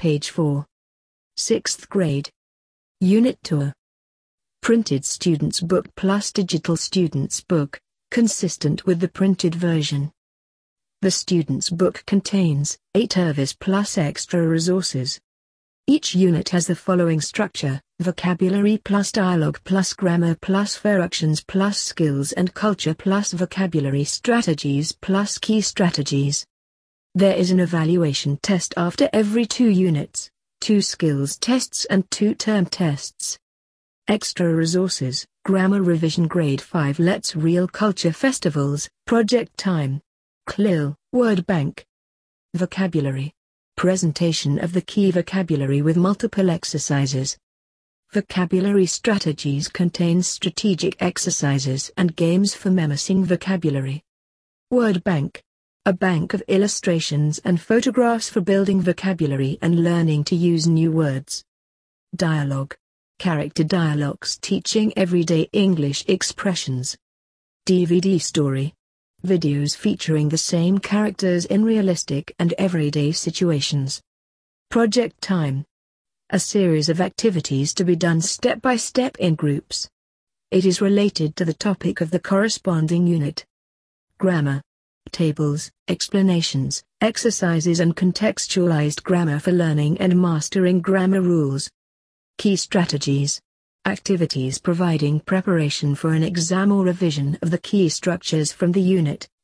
Page 4. 6th grade. Unit Tour. Printed Student's Book plus Digital Student's Book, consistent with the printed version. The Student's Book contains 8 service plus extra resources. Each unit has the following structure: vocabulary plus dialogue plus grammar plus functions plus skills and culture plus vocabulary strategies plus key strategies. There is an evaluation test after every 2 units, 2 skills tests and 2 term tests. Extra resources: grammar revision grade 5 Let's Real Culture Festivals, Project Time. CLIL, Word Bank. Vocabulary. Presentation of the key vocabulary with multiple exercises. Vocabulary strategies contains strategic exercises and games for memorizing vocabulary. Word Bank. A bank of illustrations and photographs for building vocabulary and learning to use new words. Dialogue. Character dialogues teaching everyday English expressions. DVD story. Videos featuring the same characters in realistic and everyday situations. Project Time. A series of activities to be done step by step in groups. It is related to the topic of the corresponding unit. Grammar. Tables, explanations, exercises and contextualized grammar for learning and mastering grammar rules. Key strategies. Activities providing preparation for an exam or revision of the key structures from the unit,